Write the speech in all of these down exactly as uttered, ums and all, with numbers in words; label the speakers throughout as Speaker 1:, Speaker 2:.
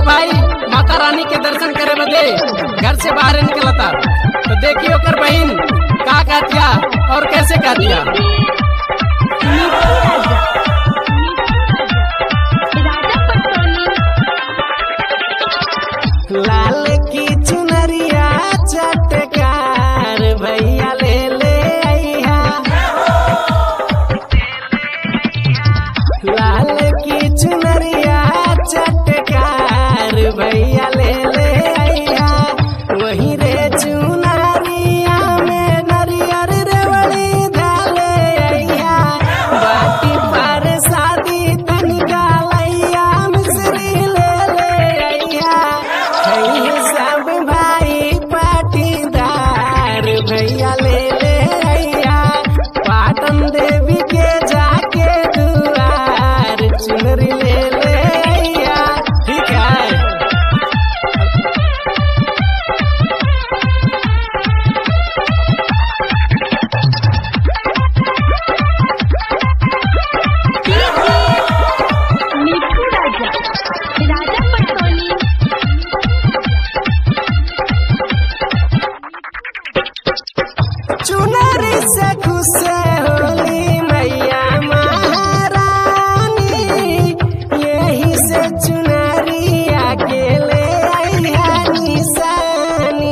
Speaker 1: भाई माता रानी के दर्शन करे बदे घर से बाहर निकलता, तो देखिए ओकर बहन का कहतिया और कैसे कहतिया। लाल की चुनरिया चटकार भैया ले ले आइया, लाल की चुनरिया चटकार भैया ले ले आइया। वही रे चुनरिया में नरियर रेवड़ी डाले आइया, बाटी पर शादी तनिका लैया मिश्री ले ले आइया। सब भाई पाटीदार भैया ले ले आइया, पाटन देवी के जाके दुआर चुनरी ले ले आइया। ठीक है, चुनरी से खुश होली मैया महारानी, यही से चुनरिया के ले आइया निशानी।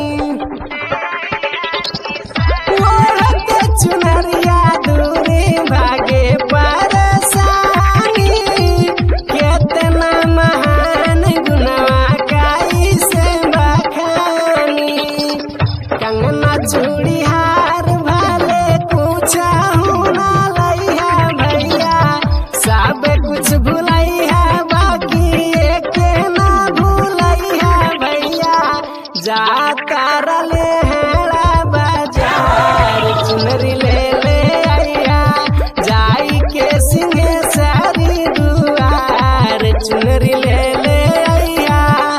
Speaker 1: ओढ़ते चुनरिया दूरी भागे परेशानी, केतना महान गुनवा काई से बखानी। कंगना चूड़ी हार भाले पूछा ना लैया भैया, सब कुछ भुलैया बाकी एक ना भूलैया भैया। जाता रले हेड़ा बाजार चुनरी ले ले आइया, जाई के सिंहेश्वरी दुआर चुनरी ले ले आइया।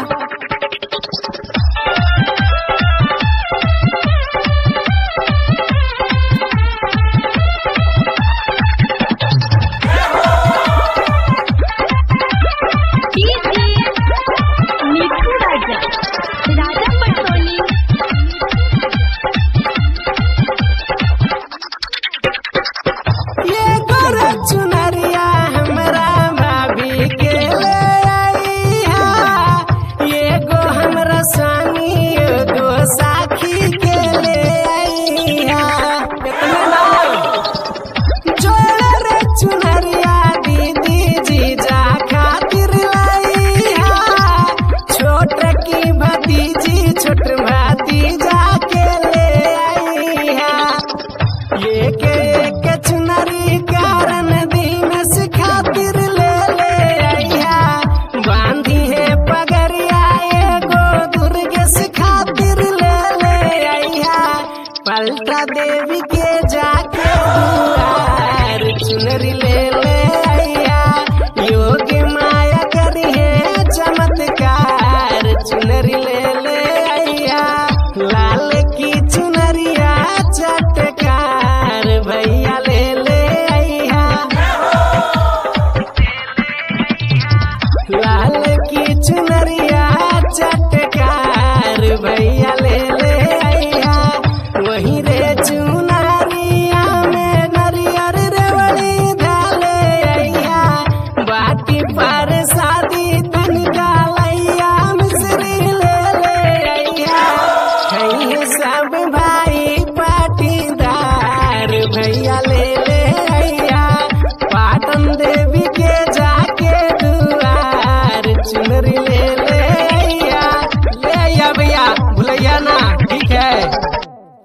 Speaker 1: ये गोर चुनरिया हमरा भाभी के ले आइया, ये गो हमरा स्वामी एगो साखी के ले आइया। जोड़ रे चुनरिया दीदी जीजा खातिर लइहा, छोट की भतीजी छोट भतीजा के ले आइहा। ये के एक चुनरी कारण दिनस खातिर ले ले आइया, बांधी है पगरिया एगो दुर्गेश खातिर ले ले आइया। पलटा देवी के जाके